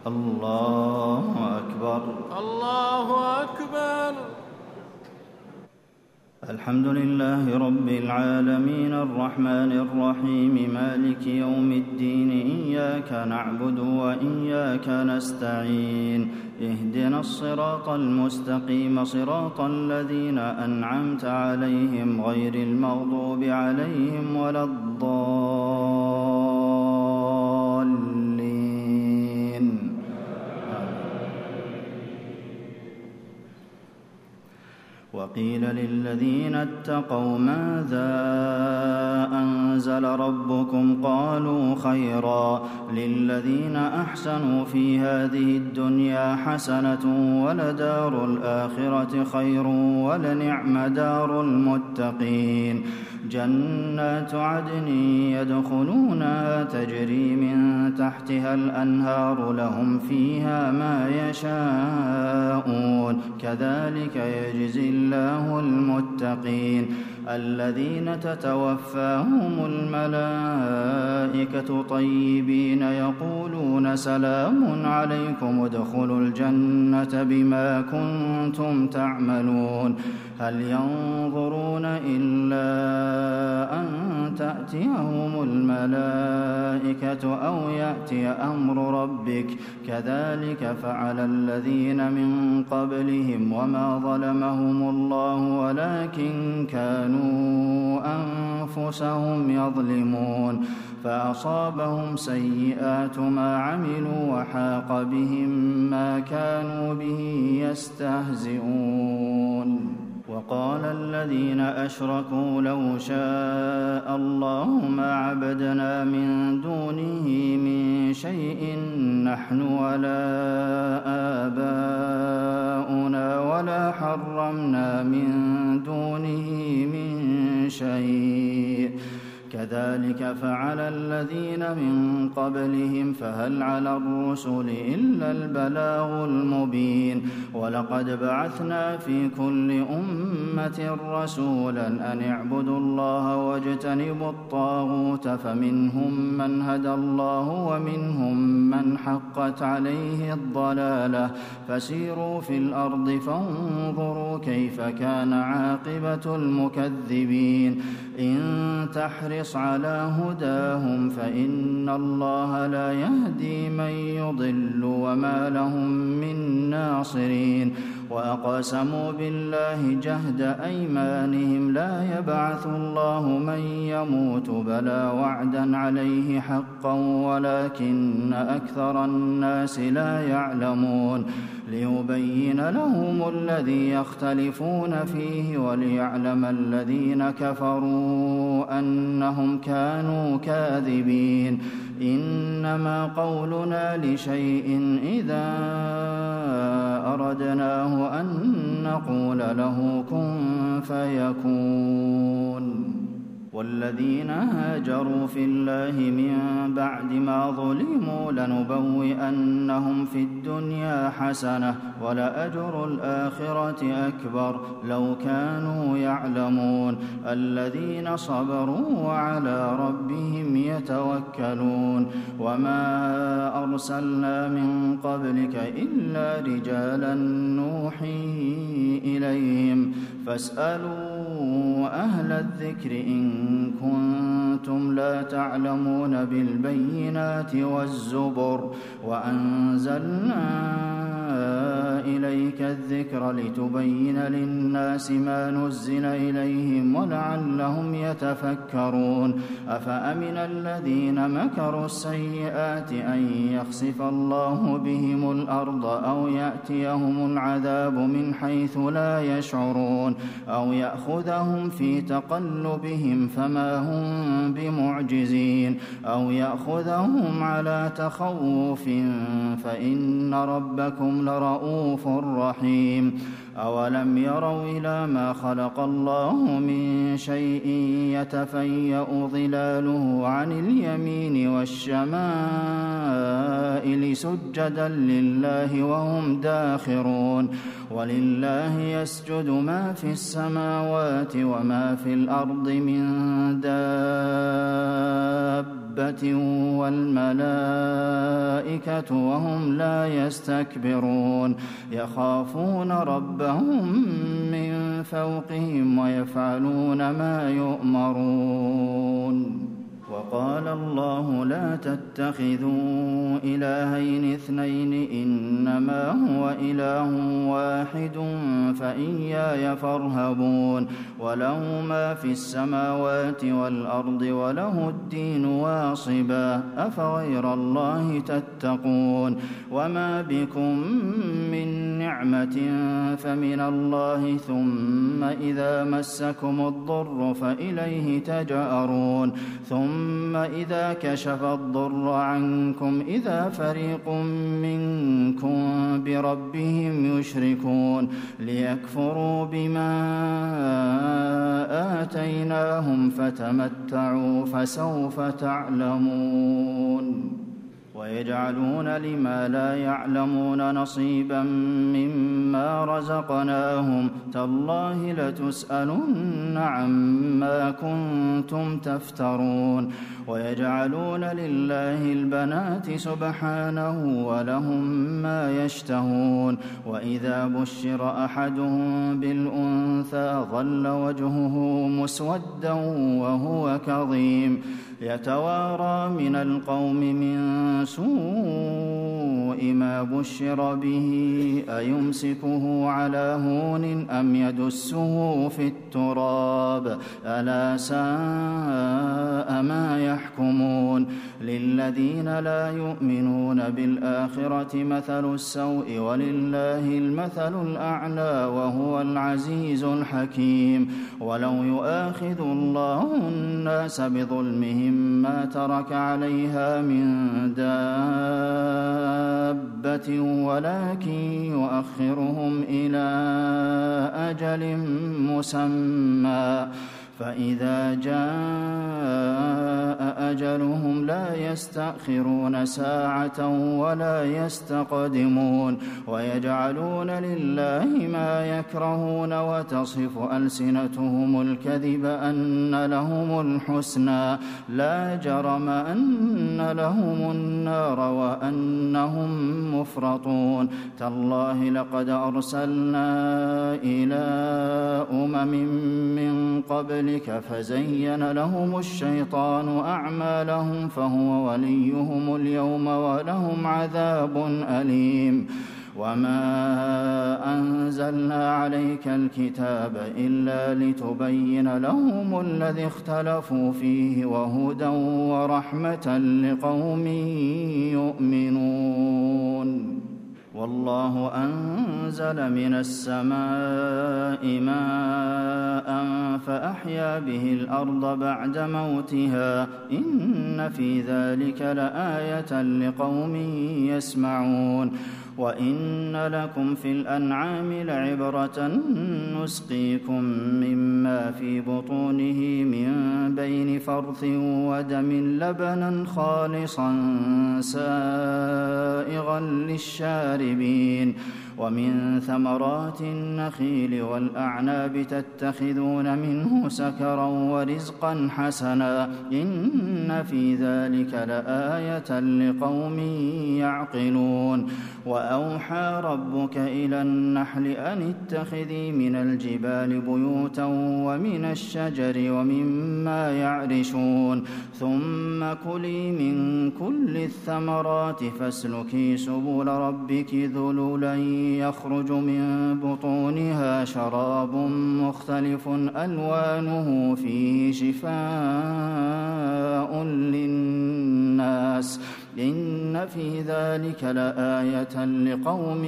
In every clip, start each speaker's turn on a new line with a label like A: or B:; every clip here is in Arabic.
A: الله أكبر.
B: الله أكبر.
A: الحمد لله رب العالمين الرحمن الرحيم مالك يوم الدين إياك نعبد وإياك نستعين اهدنا الصراط المستقيم صراط الذين أنعمت عليهم غير المغضوب عليهم ولا الضالين. وقيل للذين اتقوا ماذا أنزل ربكم قالوا خيرا للذين أحسنوا في هذه الدنيا حسنة ولدار الآخرة خير ولنعم دار المتقين جنات عدن يدخلونها تجري من تحتها الأنهار لهم فيها ما يشاءون كذلك يجزي الله المتقين الذين تتوفاهم الملائكة طيبين يقولون سلام عليكم ادخلوا الجنة بما كنتم تعملون هل ينظرون إلا أن تأتيهم الملائكة أو يأتي أمر ربك كذلك فعل الذين من قبلهم وما ظلمهم الله ولكن كانوا أنفسهم يظلمون فأصابهم سيئات ما عملوا وحاق بهم ما كانوا به يستهزئون وقال الذين أشركوا لو شاء الله ما عبدنا من دونه من شيء نحن ولا آباؤنا ولا حرمنا من دونه من شيء كذلك فعل الذين من قبلهم فهل على الرسل إلا البلاغ المبين ولقد بعثنا في كل أمة رسولا أن اعبدوا الله واجتنبوا الطاغوت فمنهم من هدى الله ومنهم من حقت عليه الضلالة فسيروا في الأرض فانظروا كيف كان عاقبة المكذبين إن تحرص على هداهم فإن الله لا يهدي من يضل وما لهم من ناصرين وأقسموا بالله جهد أيمانهم لا يبعث الله من يموت بلى وعدا عليه حقا ولكن أكثر الناس لا يعلمون ليبين لهم الذي يختلفون فيه وليعلم الذين كفروا أنهم كانوا كاذبين إنما قولنا لشيء إذا أردناه أن نقول له كن فيكون والذين هاجروا في الله من بعد ما ظلموا لنبوئنهم في الدنيا حسنة ولأجر الآخرة أكبر لو كانوا يعلمون الذين صبروا وعلى ربهم يتوكلون وما أرسلنا من قبلك إلا رجالا نوحي إليهم فاسألوا أهل الذكر إن كنتم لا تعلمون بالبينات والزبر وأنزلنا إليك الذكر لتبين للناس ما نزل إليهم ولعلهم يتفكرون أفأمن الذين مكروا السيئات أن يخسف الله بهم الأرض أو يأتيهم العذاب من حيث لا يشعرون أو يأخذهم في تقلبهم فما هم بمعجزين أو يأخذهم على تخوف فإن ربكم لرؤوف رحيم أولم يروا إلى ما خلق الله من شيء يتفيأ ظلاله عن اليمين والشمائل سجدا لله وهم داخرون ولله يسجد ما في السماوات وما في الأرض من دابة والملائكة وهم لا يستكبرون يخافون ربهم من فوقهم ويفعلون ما يؤمرون وقال الله لا تتخذوا إلهين اثنين إنما هو إله واحد فإياي فارهبون وله ما في السماوات والأرض وله الدين واصبا أفغير الله تتقون وما بكم من نعمة فمن الله ثم إذا مسكم الضر فإليه تجأرون ثم إذا كشف الضر عنكم إذا فريق منكم بربهم يشركون ليكفروا بما آتيناهم فتمتعوا فسوف تعلمون ويجعلون لما لا يعلمون نصيبا مما رزقناهم تالله لتسألن عما كنتم تفترون ويجعلون لله البنات سبحانه ولهم ما يشتهون وإذا بشر أحدهم بالأنثى ظل وجهه مسودا وهو كظيم يتوارى من القوم من سوء ما بشر به أيمسكه على هون أم يدسه في التراب ألا ساء ما يحكمون للذين لا يؤمنون بالآخرة مثل السوء ولله المثل الأعلى وهو العزيز الحكيم ولو يؤاخذ الله الناس بظلمهم ما ترك عليها من دابة ولكن يؤخرهم إلى أجل مسمى فإذا جاء أجلهم لا يستأخرون ساعة ولا يستقدمون ويجعلون لله ما يكرهون وتصف ألسنتهم الكذب أن لهم الحسنى لا جرم أن لهم النار وأنهم مفرطون تالله لقد أرسلنا إلى من قبل فزين لهم الشيطان أعمالهم فهو وليهم اليوم ولهم عذاب أليم وما أنزلنا عليك الكتاب إلا لتبين لهم الذي اختلفوا فيه وهدى ورحمة لقوم يؤمنون والله أنزل من السماء ماء فأحيا به الأرض بعد موتها إن في ذلك لآية لقوم يسمعون وإن لكم في الأنعام لعبرة نسقيكم مما في بطونه من بين فرث ودم لبنا خالصا سائغا للشاربين ومن ثمرات النخيل والأعناب تتخذون منه سكرا ورزقا حسنا إن في ذلك لآية لقوم يعقلون وأوحى ربك إلى النحل أن اتخذي من الجبال بيوتا ومن الشجر ومما يعرشون ثم كلي من كل الثمرات فاسلكي سبل ربك ذللا يخرج من بطونها شراب مختلف ألوانه فيه شفاء للناس إن في ذلك لآية لقوم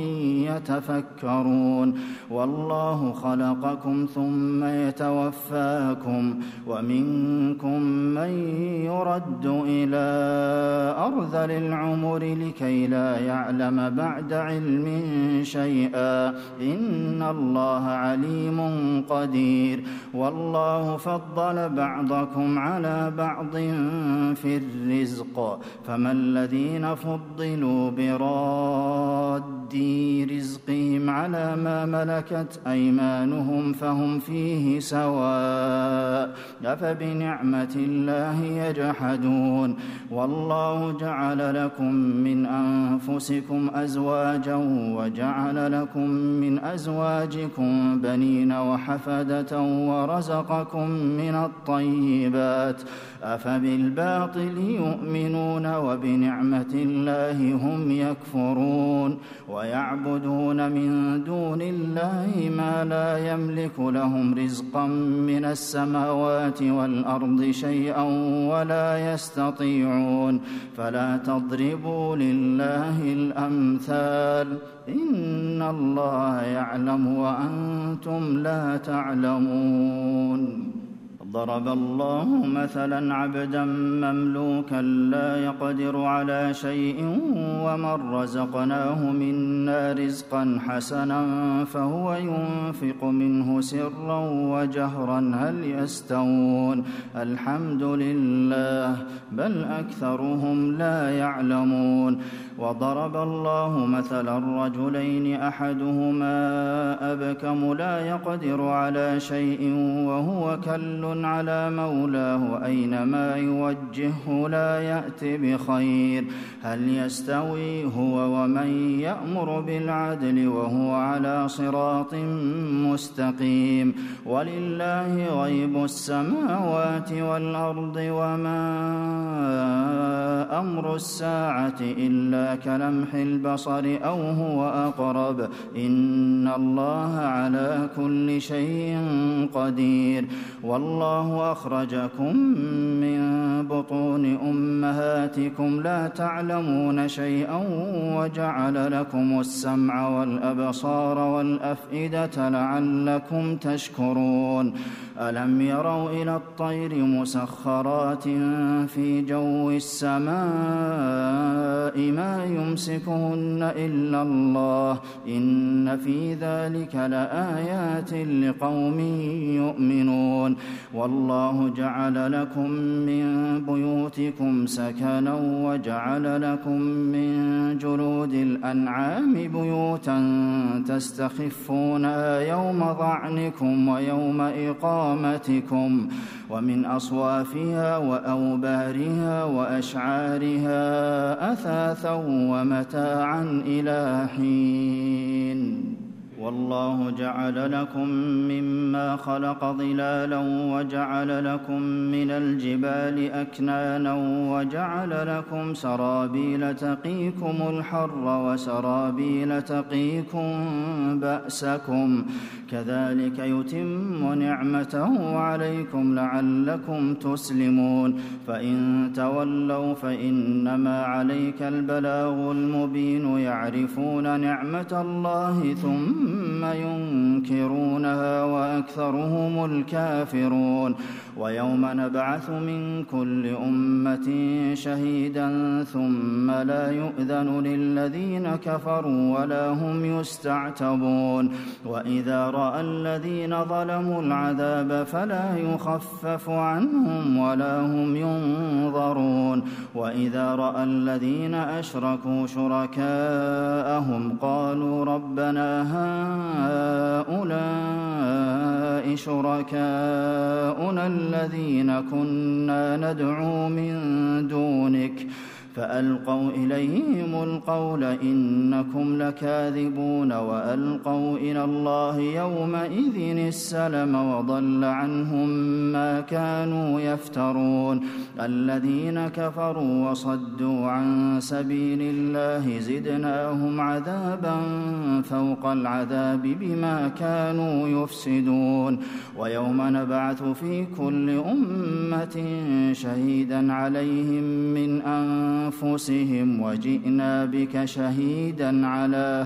A: يتفكرون والله خلقكم ثم يتوفاكم ومنكم من يرد إلى أرذل العمر لكي لا يعلم بعد علم شيئا إن الله عليم قدير والله فضل بعضكم على بعض في الرزق فما الذين فضلوا براد رزقهم على ما ملكت أيمانهم فهم فيه سواء أفبنعمة الله يجحدون والله جعل لكم من أنفسكم أزواجا وجعل لكم من أزواجكم بنين وحفدة ورزقكم من الطيبات أفبالباطل يؤمنون وبنعمة الله هم يكفرون ويعبدون من دون الله ما لا يملك لهم رزقا من السماوات والأرض شيئا ولا يستطيعون فلا تضربوا لله الأمثال إن الله يعلم وأنتم لا تعلمون ضرب الله مثلا عبدا مملوكا لا يقدر على شيء ومن رزقناه منا رزقا حسنا فهو ينفق منه سرا وجهرا هل يستوون الحمد لله بل أكثرهم لا يعلمون وضرب الله مثلا رجلين أحدهما أبكم لا يقدر على شيء وهو كل على مولاه أينما يوجهه لا يأت بخير هل يستوي هو ومن يأمر بالعدل وهو على صراط مستقيم ولله غيب السماوات والأرض وما أمر الساعة إلا كلمح البصر أو هو أقرب إن الله على كل شيء قدير والله أخرجكم من بطون أمهاتكم لا تعلمون شيئا وجعل لكم السمع والأبصار والأفئدة لعلكم تشكرون ألم يروا إلى الطير مسخرات في جو السماء ما يمسكهن إلا الله إن في ذلك لآيات لقوم يؤمنون والله جعل لكم من بيوتكم سكنا وجعل لكم من جلود الأنعام بيوتا تستخفونها يوم ظعنكم ويوم إقامتكم ومن أصوافها وأوبارها وأشعارها أثاثا ومتاعا إلى حين والله جعل لكم مما خلق ظلالا وجعل لكم من الجبال أكنانا وجعل لكم سرابيل تقيكم الحر وسرابيل تقيكم بأسكم كذلك يتم نعمته عليكم لعلكم تسلمون فإن تولوا فإنما عليك البلاغ المبين يعرفون نعمة الله ثم ينكرونها وأكثرهم الكافرون ويوم نبعث من كل أمة شهيدا ثم لا يؤذن للذين كفروا ولا هم يستعتبون وإذا رأى الذين ظلموا العذاب فلا يخفف عنهم ولا هم ينظرون وإذا رأى الذين أشركوا شركاءهم قالوا ربنا هؤلاء شركاؤنا الذين كنا ندعو من دونك فألقوا إليهم القول إنكم لكاذبون وألقوا إلى الله يومئذ السلم وضل عنهم ما كانوا يفترون الذين كفروا وصدوا عن سبيل الله زدناهم عذابا فوق العذاب بما كانوا يفسدون ويوم نبعث في كل أمة شهيدا عليهم من أنفسهم أنفسهم وجئنا بك شهيدا على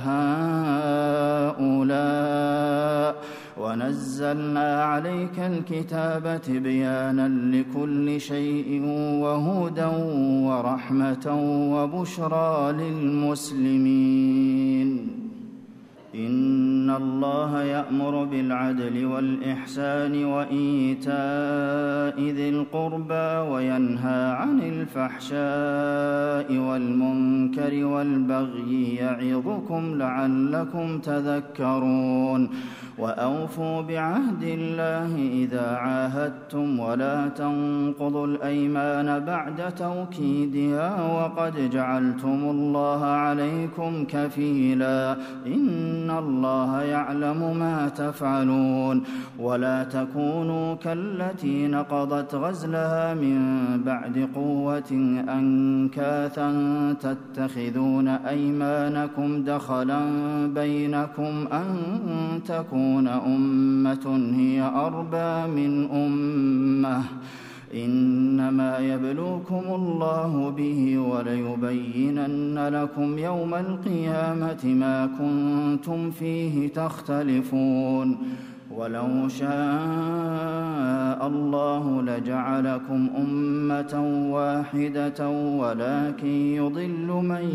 A: هؤلاء ونزلنا عليك الكتاب تبيانا لكل شيء وهدى ورحمة وبشرى للمسلمين. إن الله يأمر بالعدل والإحسان وإيتاء ذي القربى وينهى عن الفحشاء والمنكر والبغي يعظكم لعلكم تذكرون. وأوفوا بعهد الله إذا عاهدتم ولا تنقضوا الأيمان بعد توكيدها وقد جعلتم الله عليكم كفيلا إن الله يعلم ما تفعلون. ولا تكونوا كالتي نقضت غزلها من بعد قوة أنكاثا تتخذون أيمانكم دخلا بينكم أن تكون أمة هي أربى من أمة إنما يبلوكم الله به وليبينن لكم يوم القيامة ما كنتم فيه تختلفون. ولو شاء الله لجعلكم أمة واحدة ولكن يضل من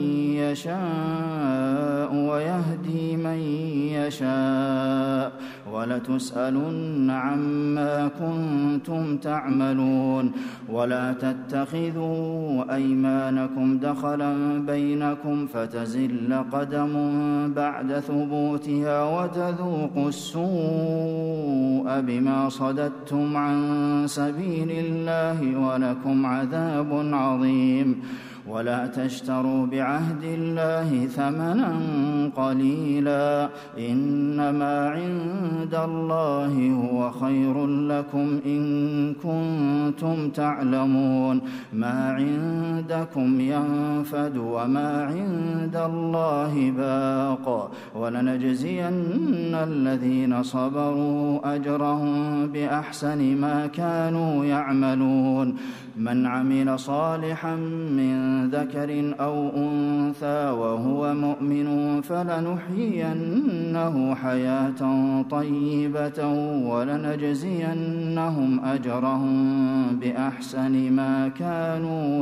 A: يشاء ويهدي من يشاء ولتسألن عما كنتم تعملون. ولا تتخذوا أيمانكم دخلا بينكم فتزل قدم بعد ثبوتها وتذوقوا السوء بما صددتم عن سبيل الله ولكم عذاب عظيم. ولا تشتروا بعهد الله ثمنا قليلا إنما عند الله هو خير لكم إن كنتم تعلمون. ما عندكم ينفد وما عند الله باق ولنجزين الذين صبروا أجرهم بأحسن ما كانوا يعملون. من عمل صالحا من ذكر أو أنثى وهو مؤمن فلنحيينه حياة طيبة ولنجزينهم أجرهم بأحسن ما كانوا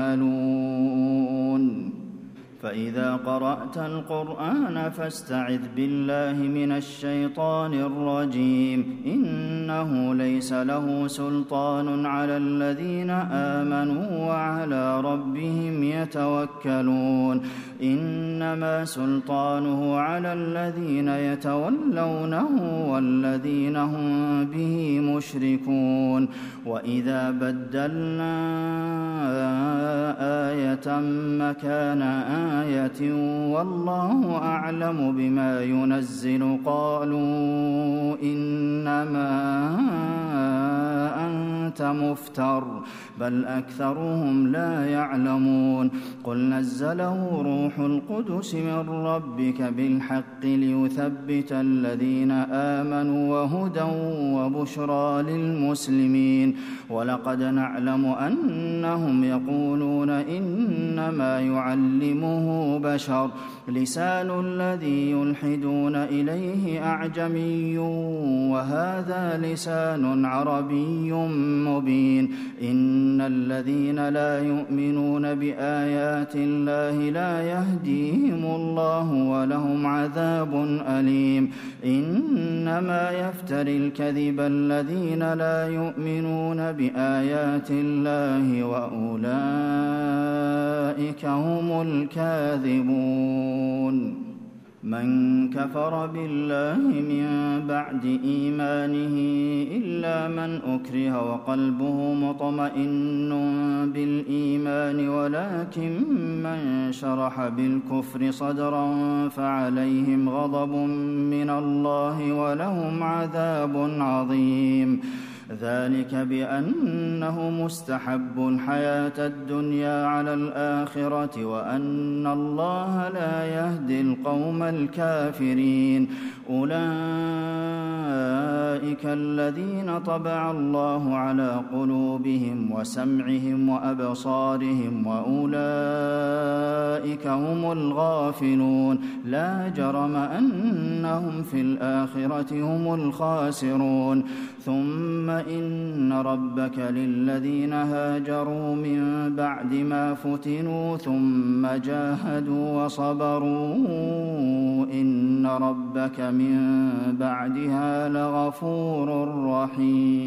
A: يعملون. فإذا قرأت القرآن فاستعذ بالله من الشيطان الرجيم إنه ليس له سلطان على الذين آمنوا وعلى ربهم يتوكلون. إنما سلطانه على الذين يتولونه والذين هم به مشركون. وإذا بدلنا آية مكان آية والله أعلم بما ينزل قالوا إنما أنت مفتر بل أكثرهم لا يعلمون. قل نزله روح القدس من ربك بالحق ليثبت الذين آمنوا وهدى وبشرى للمسلمين. ولقد نعلم أنهم يقولون إنما يعلمه بشر لسان الذي يلحدون إليه أعجمي وهذا لسان عربي مبين. إن الذين لا يؤمنون بآيات الله لا يهديهم الله ولهم عذاب أليم. إنما يفتري الكذب الذين لا يؤمنون بآيات الله وأولئك هم الكاذبون. من كفر بالله من بعد إيمانه إلا من أكره وقلبه مطمئن بالإيمان ولكن من شرح بالكفر صدرا فعليهم غضب من الله ولهم عذاب عظيم. ذلك بأنه مستحب الحياة الدنيا على الآخرة وأن الله لا يهدي القوم الكافرين. أولئك الذين طبع الله على قلوبهم وسمعهم وأبصارهم وأولئك هم الغافلون لا جرم أنهم في الآخرة هم الخاسرون ثم إن ربك للذين هاجروا من بعد ما فتنوا ثم جاهدوا وصبروا إن ربك من بعدها لغفور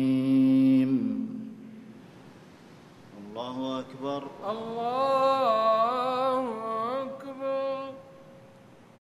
A: رحيم. الله أكبر.
B: الله